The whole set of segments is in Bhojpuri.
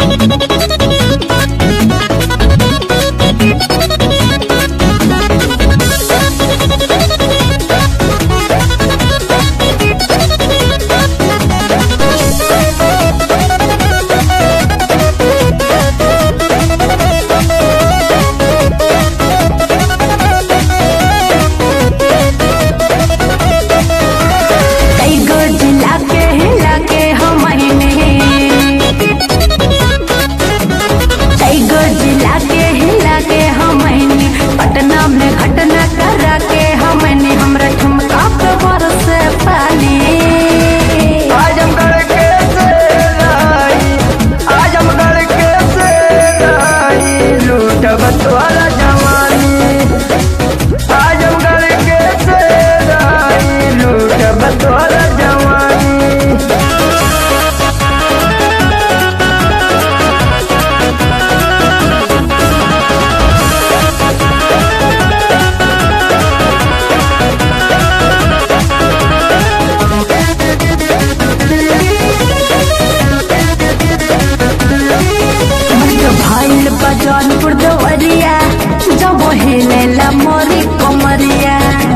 जौनपुर देवरिया जब हेलेला मोरी कमरिया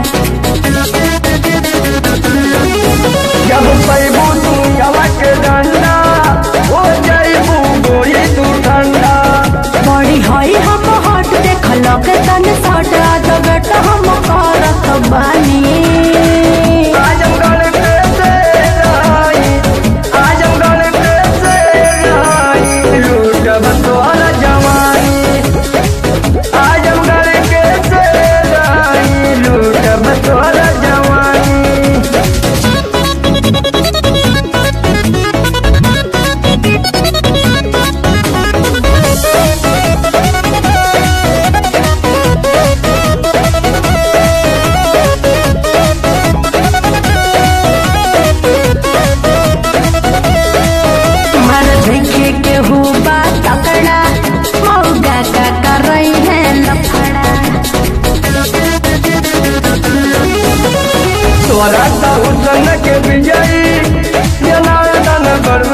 जब पैबू तू हवा के डंडा हो जाइबू गोरी तू ठंडा। बड़ी हई हम हट देखल के तन सटा तो बेटा हम करत बानी आजमगढ़ पे से रही, आजमगढ़ पे से रही, लूटब तोहरा जवानी। आजमगढ़ के से रही, लूटब तोहरा जवानी। देखे के हुआ तकड़ा मौगा का कर रही है लफड़ा तोरा हुसन के विजयी जनार्दन कर